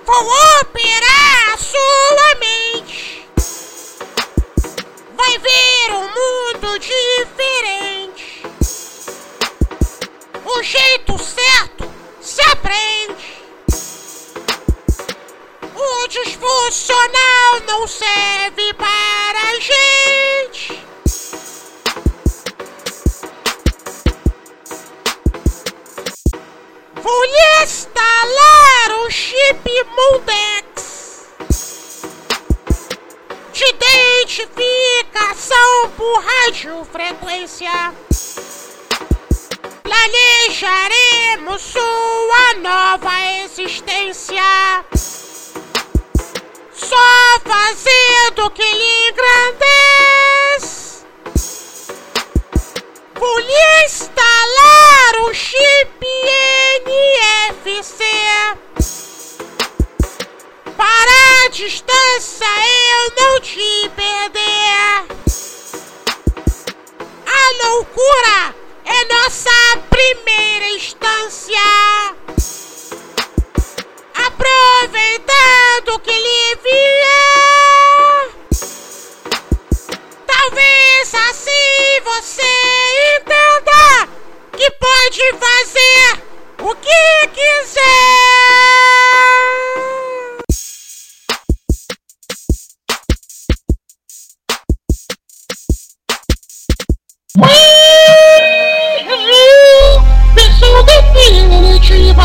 vou operar a sua mente. Vai ver um mundo diferente. O jeito certo se aprende. O disfuncional não serve para a gente. Vou lhe instalar o chip Mundex de identificação por radiofrequência. Planejaremos sua nova existência, só fazendo o que lhe engrandece. Vou lhe instalar o chip NFC. Para a distância eu não te perder. A loucura é nossa primeira instância. Aproveitando que lhe vier, talvez assim você entenda que pode fazer o que quiser. Versão definitiva.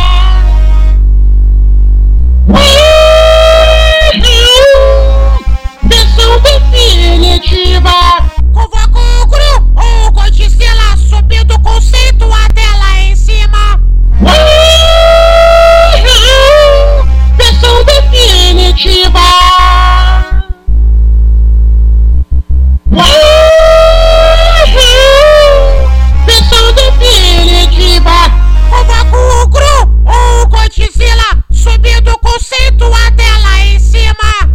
Versão definitiva. Convoco o Gru ou Godzilla, subindo o conceito a tela em cima. Versão definitiva. Versão definitiva. Convoco o Gru ou Godzilla, subindo o conceito a tela em cima.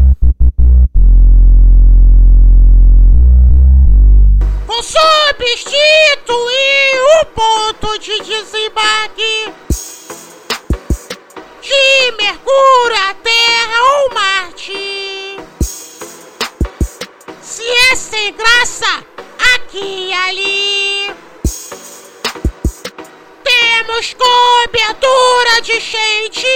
Vou substituir o ponto de desembarque de Mercúrio, a Terra ou Marte. Se é sem graça, aqui e ali temos cobertura de chantilly.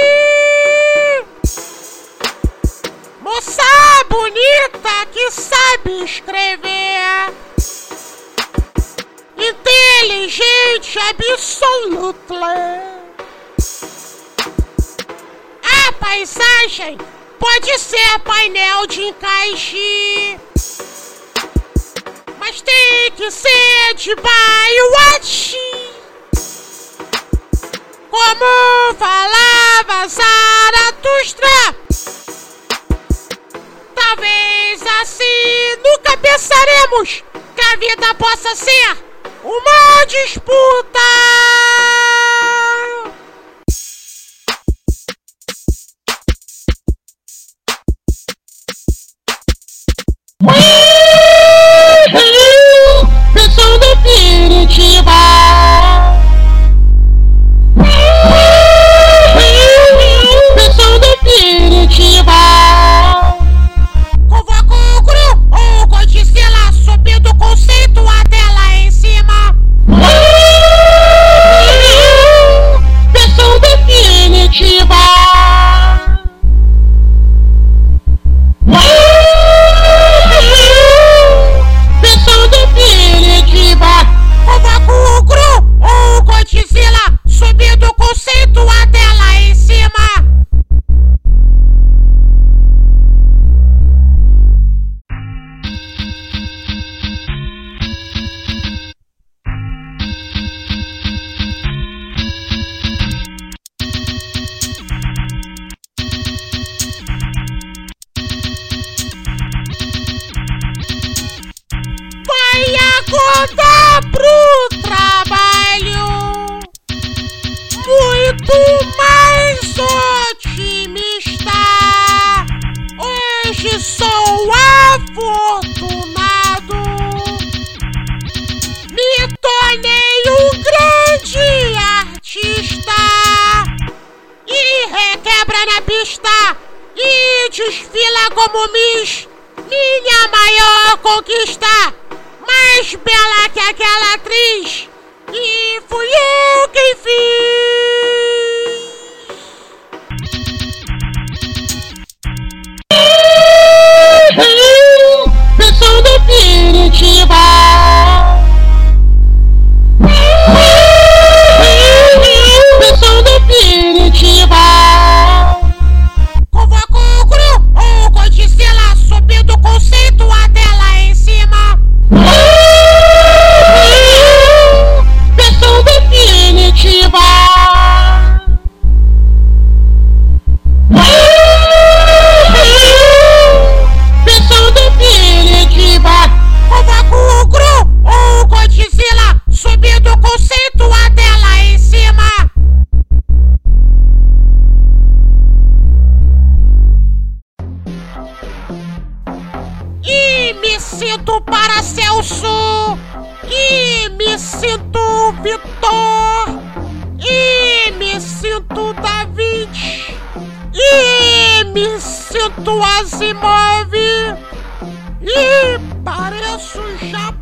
Moça bonita que sabe escrever, inteligente absoluta. A paisagem pode ser painel de encaixe, mas tem que ser de baiote. Como falava Zaratustra, talvez assim nunca pensaremos que a vida possa ser uma disputa. Versão definitiva. Versão definitiva. Convoco o Gru ou Godzilla, subindo o conceito a tela em cima. desfila como Miss, minha maior conquista, mais bela que aquela atriz, e fui eu quem fiz. Versão definitiva. Versão definitiva. Convoco o Gru ou Godzilla, subindo o conceito a dela em cima. Versão definitiva. Versão definitiva. Convoco o Gru ou Godzilla, subindo o conceito a dela em cima. E me sinto Paracelso, e me sinto Vitor, e me sinto Da Vinci, e me sinto Asimov, e pareço Japão.